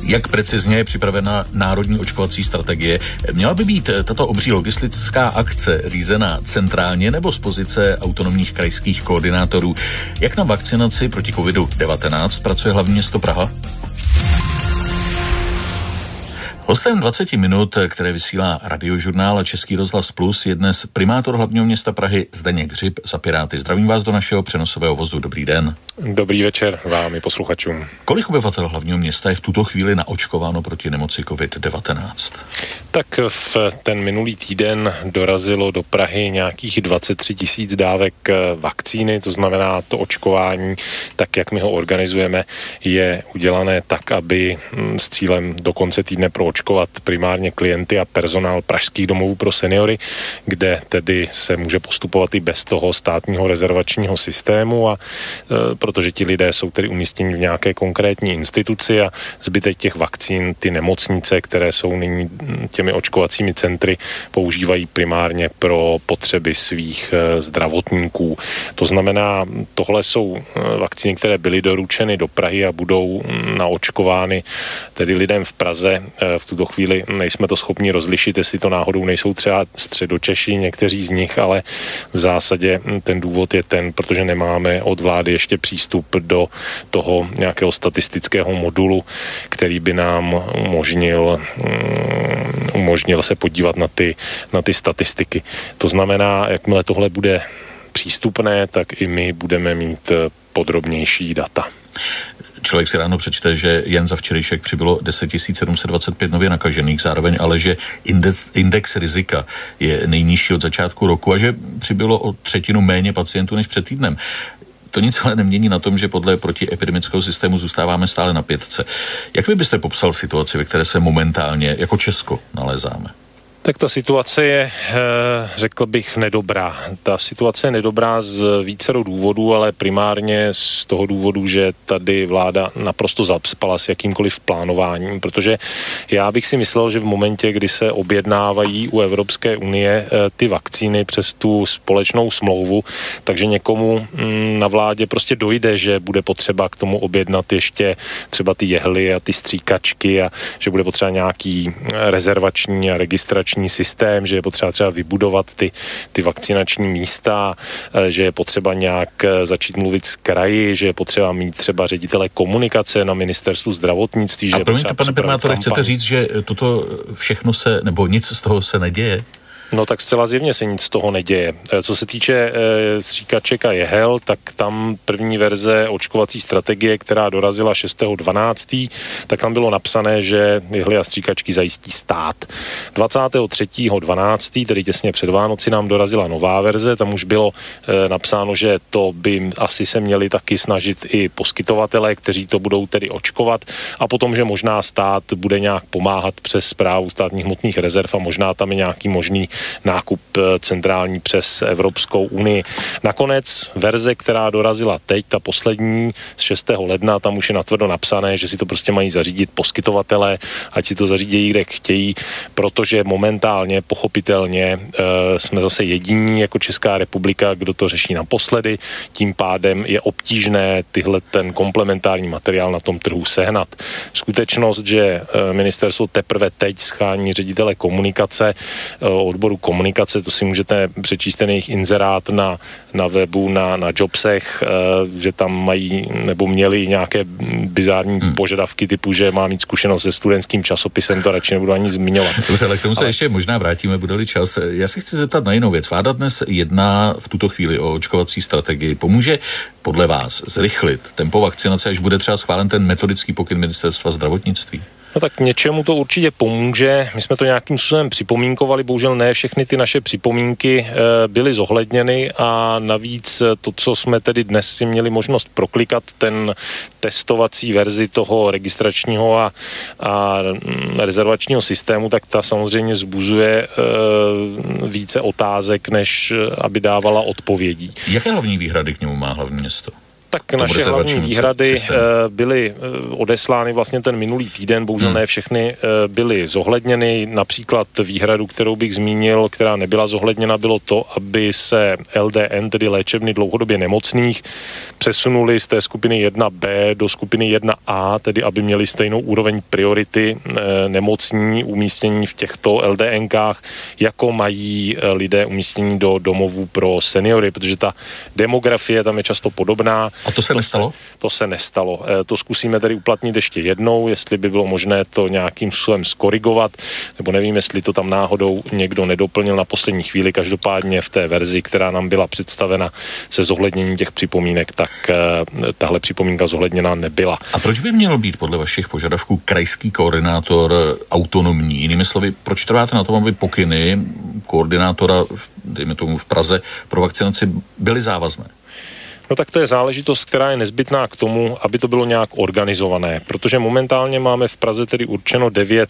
Jak precizně je připravena národní očkovací strategie? Měla by být tato obří logistická akce řízená centrálně nebo z pozice autonomních krajských koordinátorů? Jak na vakcinaci proti COVID-19 pracuje hlavní město Praha? Hostem 20 minut, které vysílá Radiožurnál a Český rozhlas Plus, je dnes primátor hlavního města Prahy Zdeněk Hřib za Piráty. Zdravím vás do našeho přenosového vozu. Dobrý den. Dobrý večer vám i posluchačům. Kolik obyvatel hlavního města je v tuto chvíli naočkováno proti nemoci COVID-19? Tak v ten minulý týden dorazilo do Prahy nějakých 23 000 dávek vakcíny, to znamená to očkování, tak jak my ho organizujeme, je udělané tak, aby s cílem do konce týdne proočkovat primárně klienty a personál pražských domovů pro seniory, kde tedy se může postupovat i bez toho státního rezervačního systému, a protože ti lidé jsou tedy umístěni v nějaké konkrétní instituci a zbytek těch vakcín ty nemocnice, které jsou nyní těmi očkovacími centry, používají primárně pro potřeby svých zdravotníků. To znamená, tohle jsou vakcíny, které byly doručeny do Prahy a budou naočkovány tedy lidem v Praze. V tuto chvíli nejsme to schopni rozlišit, jestli to náhodou nejsou třeba Středočeši, někteří z nich, ale v zásadě ten důvod je ten, protože nemáme od vlády ještě přístup do toho nějakého statistického modulu, který by nám umožnil se podívat na ty statistiky. To znamená, jakmile tohle bude přístupné, tak i my budeme mít podrobnější data. Člověk si ráno přečte, že jen za včerejšek přibylo 10 725 nově nakažených, zároveň ale, že index rizika je nejnižší od začátku roku a že přibylo o 1/3 méně pacientů než před týdnem. To nic ale nemění na tom, že podle protiepidemického systému zůstáváme stále na 5. Jak vy byste popsal situaci, ve které se momentálně jako Česko nalézáme? Tak ta situace je, řekl bych, nedobrá. Ta situace je nedobrá z vícero důvodů, ale primárně z toho důvodu, že tady vláda naprosto zaspala s jakýmkoliv plánováním, protože já bych si myslel, že v momentě, kdy se objednávají u Evropské unie ty vakcíny přes tu společnou smlouvu, takže někomu na vládě prostě dojde, že bude potřeba k tomu objednat ještě třeba ty jehly a ty stříkačky a že bude potřeba nějaký rezervační a registrační systém, že je potřeba třeba vybudovat ty vakcinační místa, že je potřeba nějak začít mluvit s kraji, že je potřeba mít třeba ředitele komunikace na ministerstvu zdravotnictví. A promiňte, pane primátore, chcete říct, že toto všechno nebo nic z toho se neděje? No tak zcela zjevně se nic z toho neděje. Co se týče stříkaček a jehel, tak tam první verze očkovací strategie, která dorazila 6.12., tak tam bylo napsané, že jehly a stříkačky zajistí stát. 23.12., tedy těsně před Vánoci, nám dorazila nová verze, tam už bylo napsáno, že to by asi se měli taky snažit i poskytovatelé, kteří to budou tedy očkovat, a potom, že možná stát bude nějak pomáhat přes Správu státních hmotných rezerv a možná tam je nějaký možný nákup centrální přes Evropskou unii. Nakonec verze, která dorazila teď, ta poslední z 6. ledna, tam už je natvrdo napsané, že si to prostě mají zařídit poskytovatelé, ať si to zařídí, kde chtějí, protože momentálně, pochopitelně, jsme zase jediní jako Česká republika, kdo to řeší naposledy, tím pádem je obtížné ten komplementární materiál na tom trhu sehnat. Skutečnost, že ministerstvo teprve teď schání ředitele komunikace, odboru komunikace, to si můžete přečíst ten jejich inzerát na webu, na Jobsech, že tam mají nebo měli nějaké bizární požadavky typu, že má mít zkušenost se studentským časopisem, to radši nebudu ani zmiňovat. Dobře, ale k tomu se ještě možná vrátíme, bude-li čas. Já se chci zeptat na jinou věc. Vláda dnes jedná v tuto chvíli o očkovací strategii. Pomůže podle vás zrychlit tempo vakcinace, až bude třeba schválen ten metodický pokyn ministerstva zdravotnictví? No tak něčemu to určitě pomůže. My jsme to nějakým způsobem připomínkovali, bohužel ne všechny ty naše připomínky byly zohledněny a navíc to, co jsme tedy dnes si měli možnost proklikat, ten testovací verzi toho registračního a rezervačního systému, tak ta samozřejmě vzbuzuje více otázek, než aby dávala odpovědí. Jaké hlavní výhrady k němu má hlavní město? Tak naše hlavní výhrady byly odeslány vlastně ten minulý týden, bohužel ne všechny byly zohledněny. Například výhradu, kterou bych zmínil, která nebyla zohledněna, bylo to, aby se LDN, tedy léčebny dlouhodobě nemocných, přesunuli z té skupiny 1B do skupiny 1A, tedy aby měli stejnou úroveň priority nemocní umístění v těchto LDNkách, jako mají lidé umístění do domovů pro seniory, protože ta demografie tam je často podobná. A to se nestalo? To se nestalo. To zkusíme tedy uplatnit ještě jednou, jestli by bylo možné to nějakým způsobem skorigovat, nebo nevím, jestli to tam náhodou někdo nedoplnil na poslední chvíli. Každopádně v té verzi, která nám byla představena se zohledněním těch připomínek, tak tahle připomínka zohledněna nebyla. A proč by měl být podle vašich požadavků krajský koordinátor autonomní? Jinými slovy, proč trváte na tom, aby pokyny koordinátora, dejme tomu v Praze, pro vakcinaci byly závazné? No tak to je záležitost, která je nezbytná k tomu, aby to bylo nějak organizované, protože momentálně máme v Praze tedy určeno 9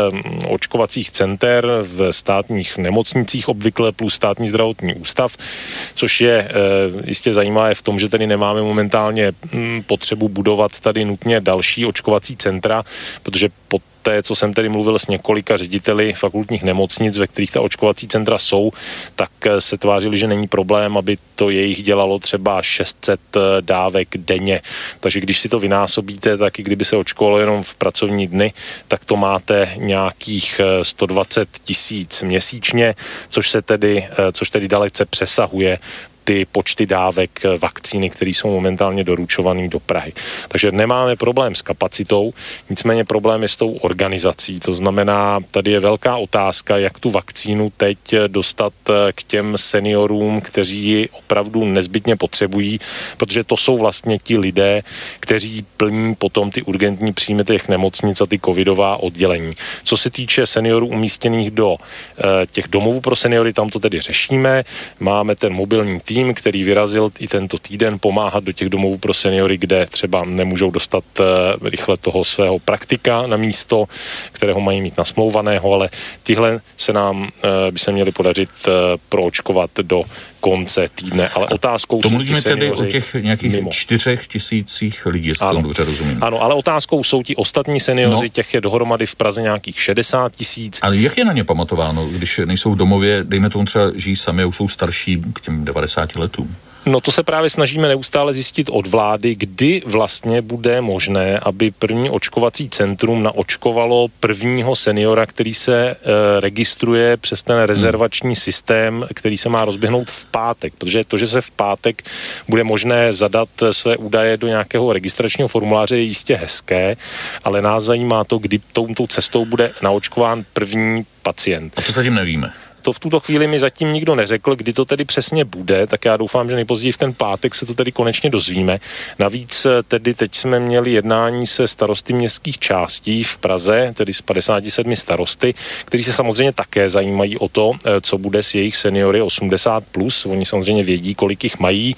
očkovacích center v státních nemocnicích obvykle plus státní zdravotní ústav, což je jistě zajímavé v tom, že tedy nemáme momentálně potřebu budovat tady nutně další očkovací centra, protože pod té, co jsem tedy mluvil s několika řediteli fakultních nemocnic, ve kterých ta očkovací centra jsou, tak se tvářili, že není problém, aby to jejich dělalo třeba 600 dávek denně. Takže když si to vynásobíte, tak i kdyby se očkovalo jenom v pracovní dny, tak to máte nějakých 120 000 měsíčně, což tedy dalece přesahuje ty počty dávek vakcíny, které jsou momentálně doručované do Prahy. Takže nemáme problém s kapacitou, nicméně problém je s tou organizací. To znamená, tady je velká otázka, jak tu vakcínu teď dostat k těm seniorům, kteří ji opravdu nezbytně potřebují, protože to jsou vlastně ti lidé, kteří plní potom ty urgentní příjmy těch nemocnic a ty covidová oddělení. Co se týče seniorů umístěných do těch domovů pro seniory, tam to tedy řešíme. Máme ten mobilní tým, který vyrazil i tento týden pomáhat do těch domovů pro seniory, kde třeba nemůžou dostat rychle toho svého praktika na místo, kterého mají mít nasmlouvaného, ale tyhle se nám by se měli podařit proočkovat do konce týdne, ale otázkou to jsou mluvíme ti seniori tedy o těch nějakých mimo. 4 000 lidí, jestli tomu dobře rozumím. Ano, ale otázkou jsou ti ostatní seniori, těch je dohromady v Praze nějakých 60 000. Ale jak je na ně pamatováno, když nejsou v domově, dejme tomu třeba žijí sami a už jsou starší k těm 90 letům? No to se právě snažíme neustále zjistit od vlády, kdy vlastně bude možné, aby první očkovací centrum naočkovalo prvního seniora, který se registruje přes ten rezervační systém, který se má rozběhnout v pátek, protože to, že se v pátek bude možné zadat své údaje do nějakého registračního formuláře, je jistě hezké, ale nás zajímá to, kdy touto cestou bude naočkován první pacient. A to zatím nevíme. To v tuto chvíli mi zatím nikdo neřekl, kdy to tedy přesně bude, tak já doufám, že nejpozději v ten pátek se to tedy konečně dozvíme. Navíc tedy teď jsme měli jednání se starosty městských částí v Praze, tedy s 57 starosty, kteří se samozřejmě také zajímají o to, co bude s jejich seniory 80+. Oni samozřejmě vědí, kolik jich mají.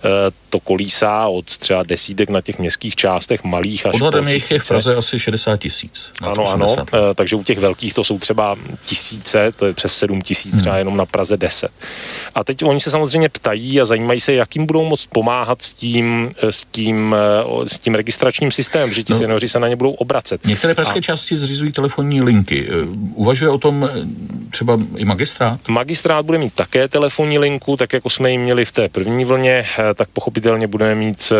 To kolísá od třeba desítek na těch městských částech malých až odhadem jich je v Praze asi 60 000. Ano, takže u těch velkých to jsou třeba tisíce, to je přes 7 000 třeba jenom na Praze 10. A teď oni se samozřejmě ptají a zajímají se, jak jim budou moct pomáhat s tím registračním systémem, že ti seniori se na ně budou obracet. Některé pražské části zřizují telefonní linky. Uvažuje o tom třeba i magistrát? Magistrát bude mít také telefonní linku, tak jako jsme ji měli v té první vlně, tak pochopitelně budeme mít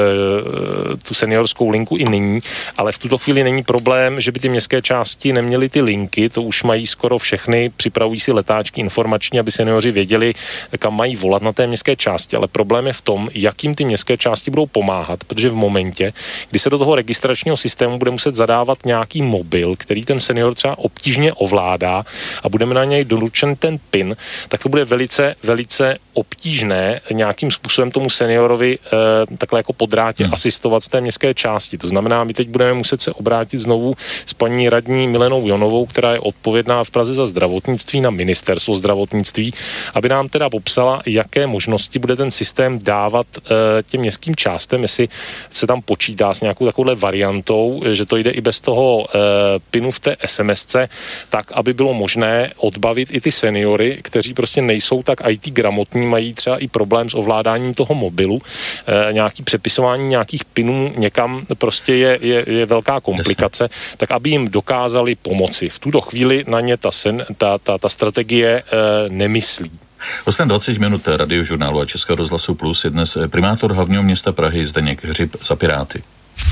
tu seniorskou linku i nyní, ale v tuto chvíli není problém, že by ty městské části neměly ty linky, to už mají skoro všechny, připravují si letáčky informační, aby seniori věděli, kam mají volat na té městské části, ale problém je v tom, jak jim ty městské části budou pomáhat, protože v momentě, kdy se do toho registračního systému bude muset zadávat nějaký mobil, který ten senior třeba obtížně ovládá a budeme na něj doručen ten PIN, tak to bude velice, velice obtížné nějakým způsobem tomu seniorovi takhle jako po drátě asistovat z té městské části. To znamená, my teď budeme muset se obrátit znovu s paní radní Milenou Jonovou, která je odpovědná v Praze za zdravotnictví na ministerstvu Ministerstvo zdravotnictví, aby nám teda popsala, jaké možnosti bude ten systém dávat těm městským částem, jestli se tam počítá s nějakou takovouhle variantou, že to jde i bez toho pinu v té SMSce, tak, aby bylo možné odbavit i ty seniory, kteří prostě nejsou tak IT gramotní, mají třeba i problém s ovládáním toho mobilu, nějaký přepisování nějakých pinů někam prostě je velká komplikace, tak aby jim dokázali pomoci. V tuto chvíli na ně ta strategie nemyslí. Hostem 20 minut Radiožurnálu a Českého rozhlasu Plus je dnes primátor hlavního města Prahy Zdeněk Hřib za Piráty.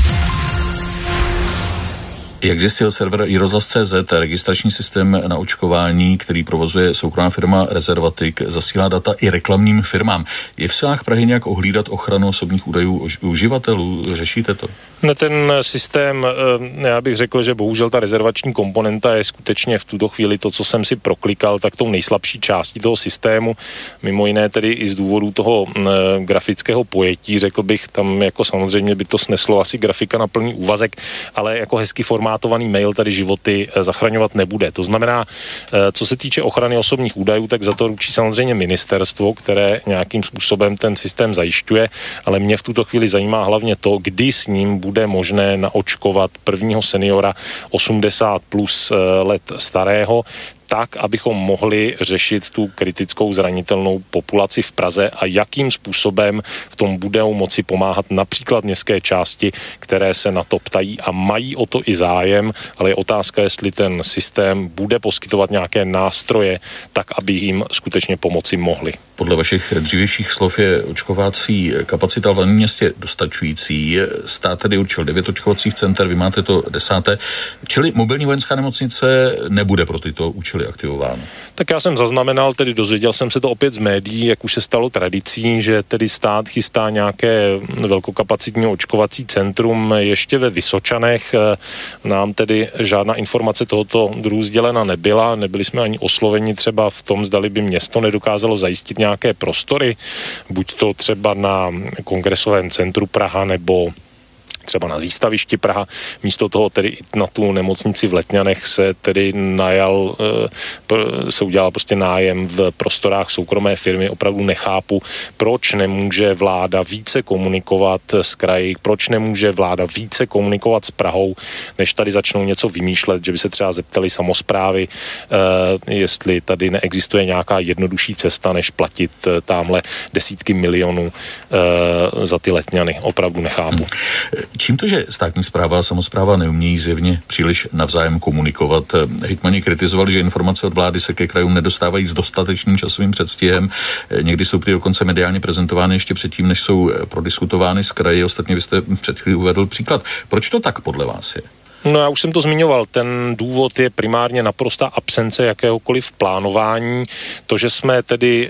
Jak zjistil server iRozhlas.cz, registrační systém na očkování, který provozuje soukromá firma Rezervatik, zasílá data i reklamním firmám. Je v silách Prahy nějak ohlídat ochranu osobních údajů uživatelů? Řešíte to? No ten systém, já bych řekl, že bohužel ta rezervační komponenta je skutečně v tuto chvíli to, co jsem si proklikal, tak tou nejslabší částí toho systému, mimo jiné tedy i z důvodu toho grafického pojetí, řekl bych, tam jako samozřejmě by to sneslo asi grafika na plný úvazek, ale jako hezky formátovaný mail tady životy zachraňovat nebude. To znamená, co se týče ochrany osobních údajů, tak za to ručí samozřejmě ministerstvo, které nějakým způsobem ten systém zajišťuje, ale mě v tuto chvíli zajímá hlavně to, kdy s ním bude možné naočkovat prvního seniora 80 plus let starého, tak, abychom mohli řešit tu kritickou zranitelnou populaci v Praze a jakým způsobem v tom budou moci pomáhat například městské části, které se na to ptají a mají o to i zájem, ale je otázka, jestli ten systém bude poskytovat nějaké nástroje, tak, aby jim skutečně pomoci mohli. Podle vašich dřívějších slov je očkovací kapacita v hlavním městě dostačující. Stát tedy určil 9 očkovacích center, vy máte to 10. Čili mobilní vojenská nemocnice nebude pro tyto účely aktivováno. Tak já jsem zaznamenal, tedy dozvěděl jsem se to opět z médií, jak už se stalo tradicí, že tedy stát chystá nějaké velkokapacitní očkovací centrum ještě ve Vysočanech. Nám tedy žádná informace tohoto druhu sdělena nebyla, nebyli jsme ani osloveni třeba v tom, zdali by město nedokázalo zajistit nějaké prostory, buď to třeba na Kongresovém centru Praha nebo třeba na výstavišti Praha. Místo toho tedy i na tu nemocnici v Letňanech se tedy se udělal prostě nájem v prostorách soukromé firmy. Opravdu nechápu, proč nemůže vláda více komunikovat s kraji, proč nemůže vláda více komunikovat s Prahou, než tady začnou něco vymýšlet, že by se třeba zeptali samosprávy, jestli tady neexistuje nějaká jednodušší cesta, než platit tamhle desítky milionů za ty Letňany. Opravdu nechápu. Čím to, že státní správa a samospráva neumějí zjevně příliš navzájem komunikovat? Hejtmani kritizovali, že informace od vlády se ke krajům nedostávají s dostatečným časovým předstihem. Někdy jsou prý dokonce mediálně prezentovány ještě předtím, než jsou prodiskutovány s kraji. Ostatně vy jste před chvílí uvedl příklad. Proč to tak podle vás je? No já už jsem to zmiňoval, ten důvod je primárně naprostá absence jakéhokoliv plánování. To, že jsme tedy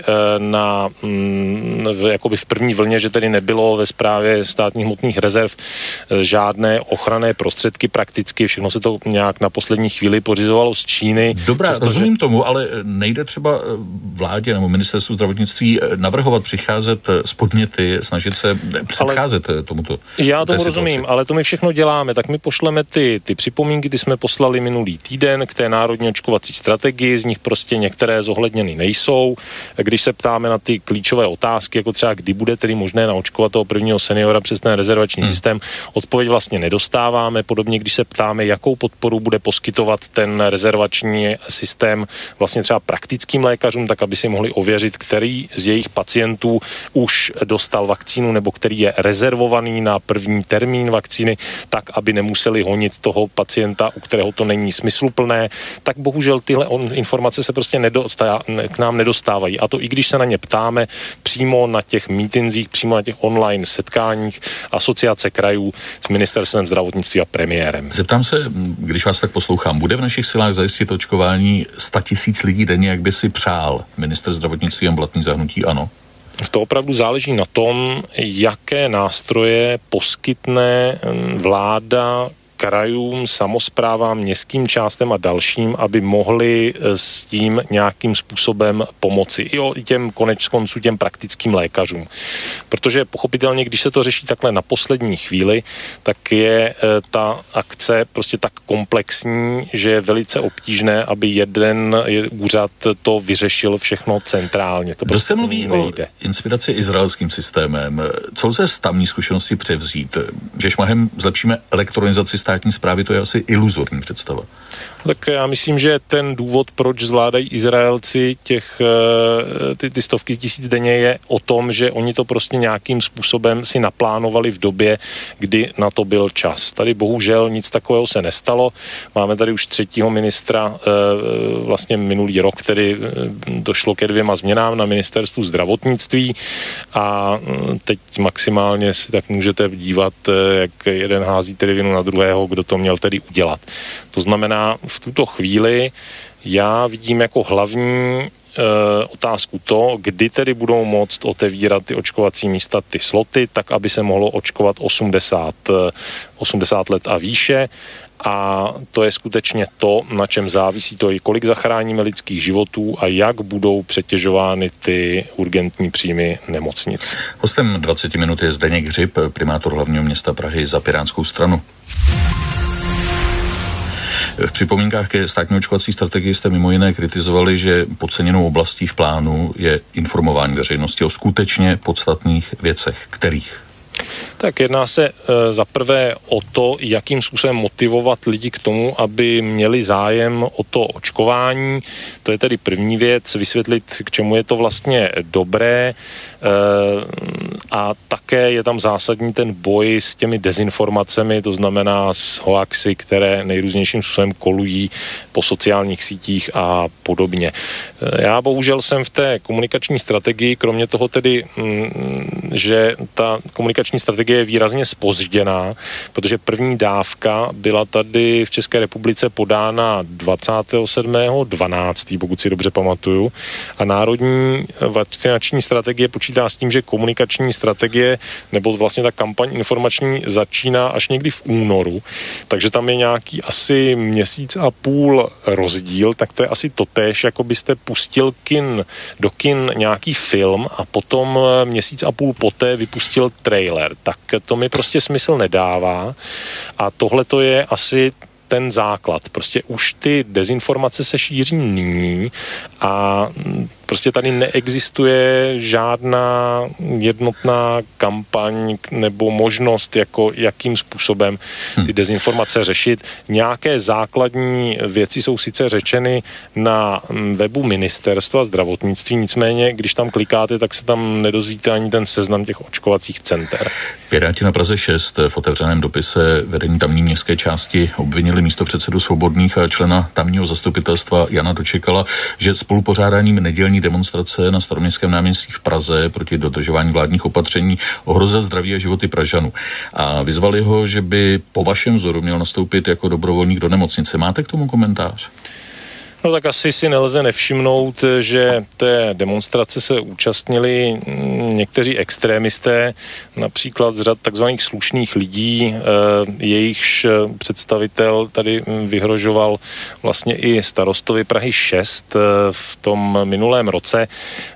jakoby v první vlně, že tedy nebylo ve správě státních hmotných rezerv žádné ochranné prostředky prakticky, všechno se to nějak na poslední chvíli pořizovalo z Číny. Dobrá, rozumím tomu, ale nejde třeba vládě nebo ministerstvu zdravotnictví navrhovat, přicházet s podněty, snažit se předcházet tomuto. Já tomu rozumím, ale to my všechno děláme, tak my pošleme ty připomínky, ty jsme poslali minulý týden k té národní očkovací strategii, z nich prostě některé zohledněny nejsou. Když se ptáme na ty klíčové otázky, jako třeba kdy bude tedy možné naočkovat toho prvního seniora přes ten rezervační systém, odpověď vlastně nedostáváme. Podobně, když se ptáme, jakou podporu bude poskytovat ten rezervační systém vlastně třeba praktickým lékařům, tak aby si mohli ověřit, který z jejich pacientů už dostal vakcínu nebo který je rezervovaný na první termín vakcíny, tak aby nemuseli honit toho pacienta, u kterého to není smysluplné, tak bohužel tyhle informace se prostě k nám nedostávají. A to i když se na ně ptáme přímo na těch mítinzích, přímo na těch online setkáních Asociace krajů s ministerstvem zdravotnictví a premiérem. Zeptám se, když vás tak poslouchám, bude v našich silách zajistit očkování 100 000 lidí denně, jak by si přál ministr zdravotnictví a blatný zahnutí ANO? To opravdu záleží na tom, jaké nástroje poskytne vláda krajům, samosprávám, městským částem a dalším, aby mohli s tím nějakým způsobem pomoci. I těm konec konců těm praktickým lékařům. Protože pochopitelně, když se to řeší takhle na poslední chvíli, tak je ta akce prostě tak komplexní, že je velice obtížné, aby jeden úřad to vyřešil všechno centrálně. To prostě se mluví o inspiraci izraelským systémem. Co lze z tamní zkušenosti převzít? Že šmahem zlepšíme elektronizaci státní správy, to je asi iluzorní představa. Tak já myslím, že ten důvod, proč zvládají Izraelci ty stovky tisíc denně, je o tom, že oni to prostě nějakým způsobem si naplánovali v době, kdy na to byl čas. Tady bohužel nic takového se nestalo. Máme tady už 3. ministra vlastně minulý rok, který došlo ke 2 změnám na ministerstvu zdravotnictví a teď maximálně si tak můžete dívat, jak jeden hází tedy vinu na druhého, kdo to měl tedy udělat. To znamená, v tuto chvíli já vidím jako hlavní otázku to, kdy tedy budou moct otevírat ty očkovací místa, ty sloty, tak, aby se mohlo očkovat 80 let a výše. A to je skutečně to, na čem závisí to, kolik zachráníme lidských životů a jak budou přetěžovány ty urgentní příjmy nemocnic. Hostem 20 minut je Zdeněk Hřib, primátor hlavního města Prahy za Pirátskou stranu. V připomínkách ke státní očkovací strategii jste mimo jiné kritizovali, že podceněnou oblastí v plánu je informování veřejnosti o skutečně podstatných věcech. Kterých? Tak jedná se za prvé o to, jakým způsobem motivovat lidi k tomu, aby měli zájem o to očkování. To je tedy první věc, vysvětlit, k čemu je to vlastně dobré a také je tam zásadní ten boj s těmi dezinformacemi, to znamená s hoaxy, které nejrůznějším způsobem kolují po sociálních sítích a podobně. Já bohužel jsem v té komunikační strategii, kromě toho tedy, že ta komunikační strategie je výrazně zpožděná, protože první dávka byla tady v České republice podána 27.12., pokud si dobře pamatuju, a národní vakcinační strategie počítá s tím, že komunikační strategie nebo vlastně ta kampaň informační začíná až někdy v únoru, takže tam je nějaký asi 1,5 měsíce rozdíl, tak to je asi totéž, jako byste pustil do kin nějaký film a potom 1,5 měsíce poté vypustil trailer. Tak to mi prostě smysl nedává a tohle to je asi ten základ. Prostě už ty dezinformace se šíří nyní a prostě tady neexistuje žádná jednotná kampaň nebo možnost, jako jakým způsobem ty dezinformace řešit. Nějaké základní věci jsou sice řečeny na webu ministerstva zdravotnictví, nicméně, když tam klikáte, tak se tam nedozvíte ani ten seznam těch očkovacích center. Piráti na Praze 6 v otevřeném dopise vedení tamní městské části obvinili místopředsedu Svobodných a člena tamního zastupitelstva Jana Dočekala, že spolupořádáním nedělní demonstrace na Staroměstském náměstí v Praze proti dodržování vládních opatření ohrozil zdraví a životy Pražanů. A vyzvali ho, že by po vašem vzoru měl nastoupit jako dobrovolník do nemocnice. Máte k tomu komentář? No tak asi si nelze nevšimnout, že té demonstrace se účastnili někteří extrémisté, například z řad takzvaných slušných lidí, jejichž představitel tady vyhrožoval vlastně i starostovi Prahy 6 v tom minulém roce.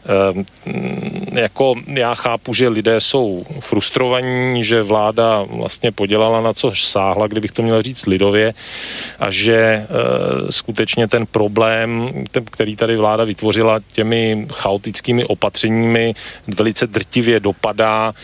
Jako já chápu, že lidé jsou frustrovaní, že vláda vlastně podělala na co sáhla, kdybych to měl říct lidově, a že skutečně ten problém, který tady vláda vytvořila těmi chaotickými opatřeními, velice drtivě dopadá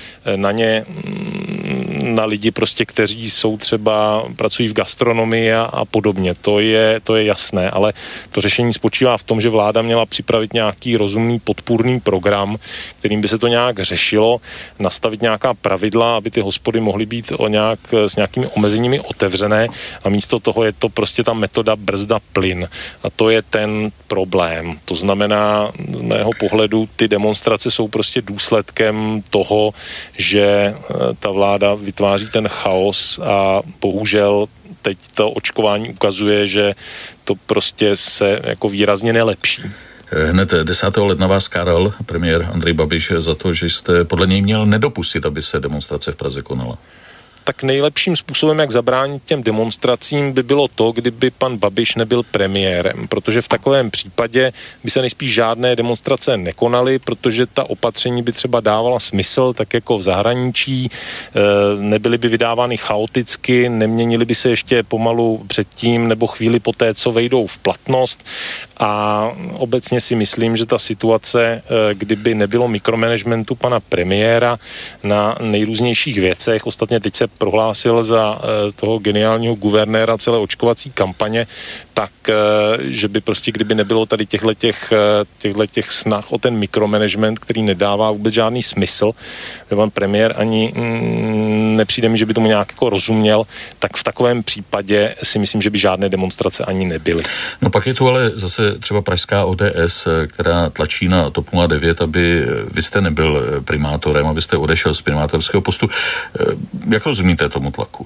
na lidi prostě, kteří jsou třeba, pracují v gastronomii a podobně. To je jasné, ale to řešení spočívá v tom, že vláda měla připravit nějaký rozumný podpůrný program, kterým by se to nějak řešilo, nastavit nějaká pravidla, aby ty hospody mohly být s nějakými omezeními otevřené, a místo toho je to prostě ta metoda brzda plyn. A to je ten problém. To znamená, z mého pohledu, ty demonstrace jsou prostě důsledkem toho, že ta vláda vytváří ten chaos a bohužel teď to očkování ukazuje, že to prostě se jako výrazně nelepší. Hned 10. ledna vás káral premiér Andrej Babiš za to, že jste podle něj měl nedopustit, aby se demonstrace v Praze konala. tak nejlepším způsobem, jak zabránit těm demonstracím, by bylo to, kdyby pan Babiš nebyl premiérem, protože v takovém případě by se nejspíš žádné demonstrace nekonaly, protože ta opatření by třeba dávala smysl, tak jako v zahraničí, nebyly by vydávány chaoticky, neměnily by se ještě pomalu předtím nebo chvíli poté, co vejdou v platnost. A obecně si myslím, že ta situace, kdyby nebylo mikromanagementu pana premiéra na nejrůznějších věcech, ostatně teď se prohlásil za toho geniálního guvernéra celé očkovací kampaně, tak, že by prostě, kdyby nebylo tady těchto snah o ten mikromanagement, který nedává vůbec žádný smysl, že pan premiér ani nepřijde mi, že by tomu nějak jako rozuměl, tak v takovém případě si myslím, že by žádné demonstrace ani nebyly. No pak je tu ale zase třeba pražská ODS, která tlačí na TOP 09, aby vy jste nebyl primátorem, abyste odešel z primátorského postu. Jak rozumíte tomu tlaku?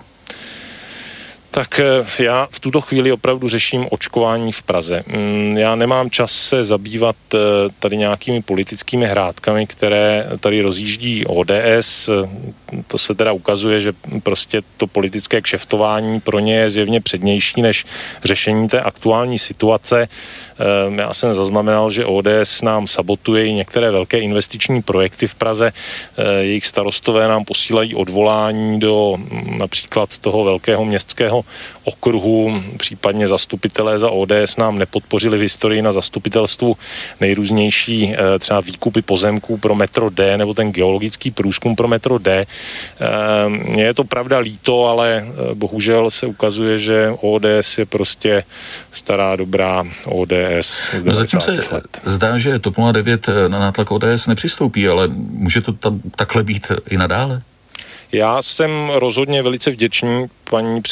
Tak já v tuto chvíli opravdu řeším očkování v Praze. Já nemám čas se zabývat tady nějakými politickými hrádkami, které tady rozjíždí ODS. To se teda ukazuje, že prostě to politické kšeftování pro ně je zjevně přednější než řešení té aktuální situace. Já jsem zaznamenal, že ODS nám sabotuje i některé velké investiční projekty v Praze. Jejich starostové nám posílají odvolání do například toho velkého městského okruhu, případně zastupitelé za ODS nám nepodpořili v historii na zastupitelstvu nejrůznější třeba výkupy pozemků pro metro D nebo ten geologický průzkum pro metro D. Mně je to pravda líto, ale bohužel se ukazuje, že ODS je prostě stará dobrá ODS. No zatím se zdá, že TOP 09 na nátlak ODS nepřistoupí, ale může to takhle být i nadále? Já jsem rozhodně velice vděčný paní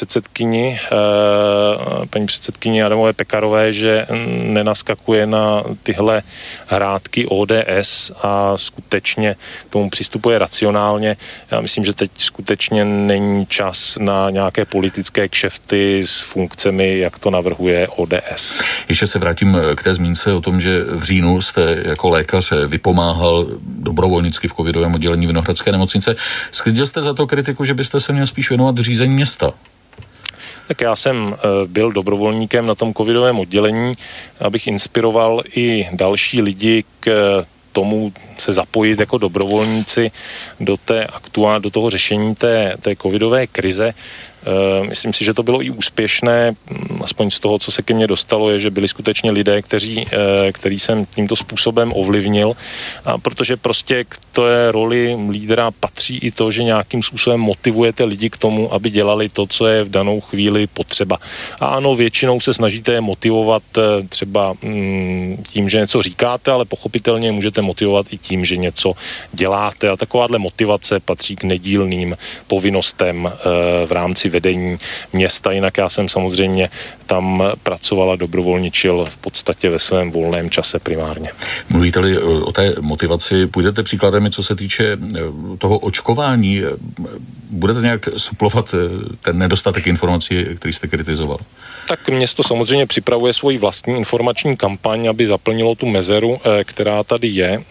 předsedkyni Adamové Pekarové, že nenaskakuje na tyhle hrátky ODS a skutečně k tomu přistupuje racionálně. Já myslím, že teď skutečně není čas na nějaké politické kšefty s funkcemi, jak to navrhuje ODS. Ještě se vrátím k té zmínce o tom, že v říjnu jste jako lékař vypomáhal dobrovolnicky v covidovém oddělení Vinohradské nemocnice. Sklidil jste za to kritiku, že byste se měl spíš věnovat řízení města? Tak já jsem byl dobrovolníkem na tom covidovém oddělení, abych inspiroval i další lidi k tomu se zapojit jako dobrovolníci do toho řešení té covidové krize. Myslím si, že to bylo i úspěšné, aspoň z toho, co se ke mně dostalo, je, že byli skutečně lidé, který jsem tímto způsobem ovlivnil, a protože prostě k té roli lídra patří i to, že nějakým způsobem motivujete lidi k tomu, aby dělali to, co je v danou chvíli potřeba. A ano, většinou se snažíte je motivovat třeba tím, že něco říkáte, ale pochopitelně můžete motivovat i tím, že něco děláte, a takováhle motivace patří k nedílným povinnostem v rámci vedení města. Jinak já jsem samozřejmě tam pracoval a dobrovolničil v podstatě ve svém volném čase primárně. Mluvíte-li o té motivaci, půjdete příkladem, co se týče toho očkování, budete nějak suplovat ten nedostatek informací, který jste kritizoval? Tak město samozřejmě připravuje svoji vlastní informační kampaň, aby zaplnilo tu mezeru, která tady je,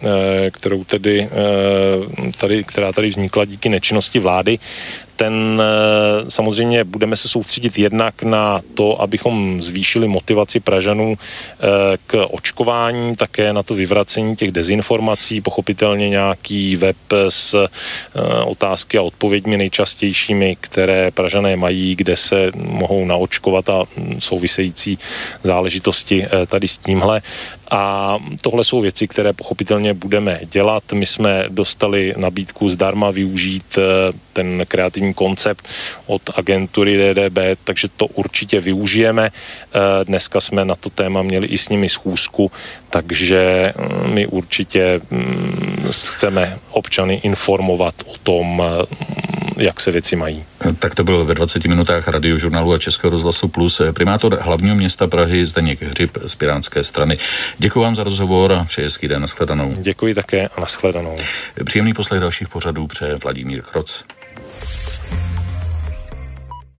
která tady vznikla díky nečinnosti vlády. Samozřejmě budeme se soustředit jednak na to, abychom zvýšili motivaci Pražanů k očkování, také na to vyvracení těch dezinformací, pochopitelně nějaký web s otázky a odpověďmi nejčastějšími, které Pražané mají, kde se mohou naočkovat a související záležitosti tady s tímhle. A tohle jsou věci, které pochopitelně budeme dělat. My jsme dostali nabídku zdarma využít ten kreativní koncept od agentury DDB, takže to určitě využijeme. Dneska jsme na to téma měli i s nimi schůzku, takže my určitě chceme občany informovat o tom, jak se věci mají. Tak to byl ve 20 minutách Radiožurnálu a Českého rozhlasu Plus primátor hlavního města Prahy Zdeněk Hřib z Pirátské strany. Děkuji vám za rozhovor a přeji hezký den, nashledanou. Děkuji také a nashledanou. Příjemný poslech dalších pořadů přeje Vladimír Kroc.